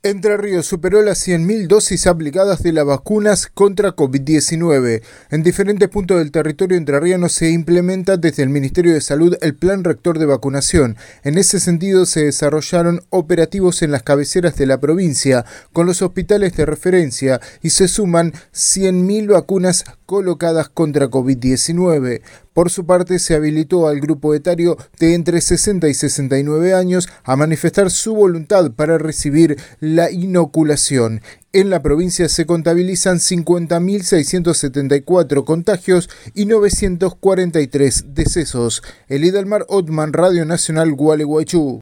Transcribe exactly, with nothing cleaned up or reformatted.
Entre Ríos superó las cien mil dosis aplicadas de las vacunas contra COVID diecinueve. En diferentes puntos del territorio entrerriano se implementa desde el Ministerio de Salud el Plan Rector de Vacunación. En ese sentido se desarrollaron operativos en las cabeceras de la provincia con los hospitales de referencia y se suman cien mil vacunas colocadas contra COVID diecinueve. Por su parte, se habilitó al grupo etario de entre sesenta y sesenta y nueve años a manifestar su voluntad para recibir la inoculación. En la provincia se contabilizan cincuenta mil seiscientos setenta y cuatro contagios y novecientos cuarenta y tres decesos. Elida Almar Otman, Radio Nacional Gualeguaychú.